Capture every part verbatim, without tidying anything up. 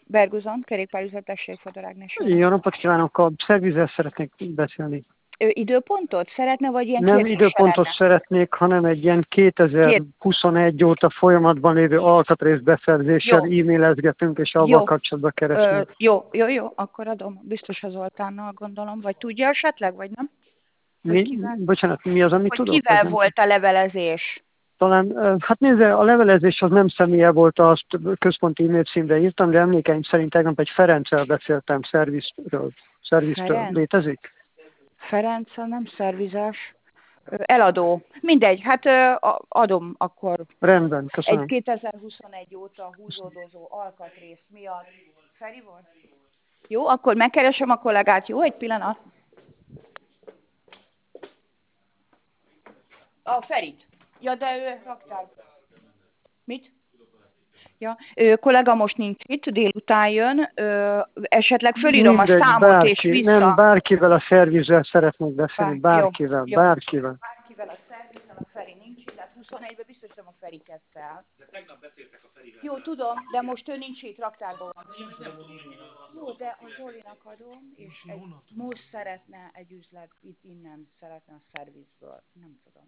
Berguzon, kerékpárüzlet, tessék, Fodor Ágnes. Jó napot kívánok, a szervizzel szeretnék beszélni. Ő időpontot szeretne, vagy ilyen Nem kérdést időpontot szeretne? szeretnék, hanem egy ilyen Két. kétezer-huszonegy óta folyamatban lévő alkatrészbeszerzéssel Jó. e-mailezgetünk, és avval Jó. kapcsolatban Ö, keresünk. jó, jó, jó, akkor adom. Biztos az Zoltánnal gondolom, vagy tudja esetleg, vagy nem? Hogy Mi, kivel, bocsánat, mi az, amit hogy tudok? Vagy kivel nem? volt a levelezés? Talán, ö, hát nézze, a levelezés az nem személye volt, azt központi e-mail címre írtam, de emlékeim szerint tegnap egy Ferenccel beszéltem szervizről. Szerviztől Ferenc? létezik? Ferenc, a nem szervizás. Ö, Eladó. Mindegy, hát ö, a- adom akkor. Rendben, Egy köszönöm. kétezer-huszonegy óta húzódozó alkatrész miatt. Feri volt? Jó, akkor megkeresem a kollégát. Jó, egy pillanat. A Ferit. Ja, de ő raktár. Mit? Ja, ő, kollega most nincs itt, délután jön. Ö, esetleg fölírom a Mindegy, számot és bárki, nem, vissza. bárkivel a szervizzel szeretnék beszélni, Bár, jó, bárkivel, jó. bárkivel. Bárkivel a szervizben, a Feri nincs itt, tehát huszonegyben biztos nem a Feri kezdte el. De tegnap beszéltek a Ferivel. Jó, tudom, de most ő nincs itt, raktárban van. Jó, de a Zolinak adom, és egy, most szeretne egy üzlet, itt innen szeretne a szervizből. Nem tudom.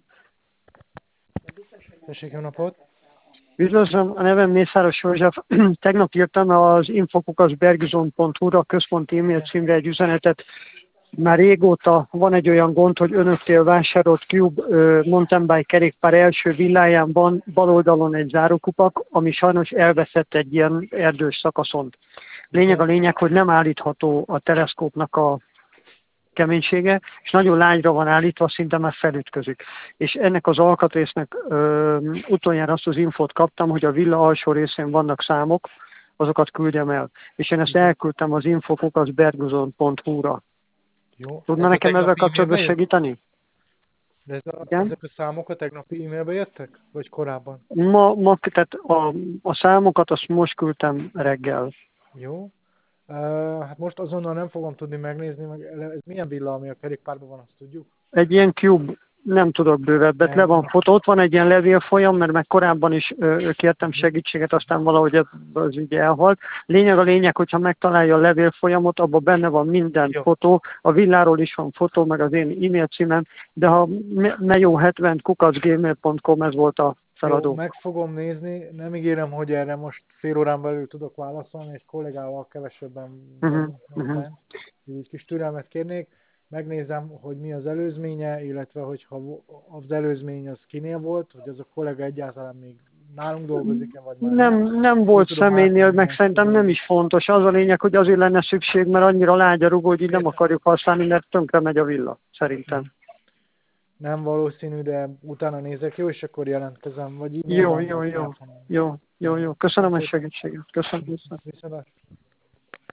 De biztos, hogy nem Tessék, jó napot! Üdvözlöm, a nevem Mészáros József. Tegnap írtam az infokukaszbergzone pont hu-ra, a központi e-mail címre egy üzenetet. Már régóta van egy olyan gond, hogy önöknél vásárolt Cube ö, mountain bike kerékpár első villáján van bal oldalon egy zárókupak, ami sajnos elveszett egy ilyen erdős szakaszon. Lényeg a lényeg, hogy nem állítható a teleszkópnak a keménysége, és nagyon lányra van állítva, szinte már felütközik. És ennek az alkatrésznek ö, utoljára azt az infót kaptam, hogy a villa alsó részén vannak számok, azokat küldjem el. És én ezt elküldtem az infokukaszbergzone pont hu-ra. Jó. Tudna Ez a nekem ezzel tegnapi kapcsolatban e-mailbe jött? segíteni? De ez a, Igen? ezek a számok a tegnapi e-mailbe jöttek? Vagy korábban? Ma, ma tehát a, a számokat azt most küldtem reggel. Jó. Uh, hát most azonnal nem fogom tudni megnézni, meg ez milyen villa, ami a kerékpárban van, azt tudjuk? Egy ilyen cube, nem tudok bővebbet, Nem, le van nem. fotó, ott van egy ilyen levélfolyam, mert meg korábban is ö, kértem segítséget, aztán valahogy ez, az ügy elhalt. Lényeg a lényeg, hogyha megtalálja a levélfolyamot, abban benne van minden Jó. fotó, a villáról is van fotó, meg az én e-mail címem, de ha mejó hetven kukac gmail pont com, ez volt a feladó. Jó, meg fogom nézni, nem ígérem, hogy erre most fél órán belül tudok válaszolni, egy kollégával kevesebben Uh-huh, vagyunk még uh-huh. bent. Így kis türelmet kérnék, megnézem, hogy mi az előzménye, illetve hogyha az előzmény az kinél volt, hogy az a kollega egyáltalán még nálunk dolgozik-e, vagy már Nem, nem. nem volt tudom személynél, átvenni meg ezt, szerintem hogy- nem is fontos. Az a lényeg, hogy azért lenne szükség, mert annyira lágy a rugó, hogy így nem Értem. akarjuk használni, mert tönkre megy a villa, szerintem. Nem valószínű, de utána nézek, jó, és akkor jelentkezem, vagy Jó, e-mailben. jó, vagy jó, telefonon. jó, jó, jó. Köszönöm a Szépen. segítséget. Köszönöm. Viszont.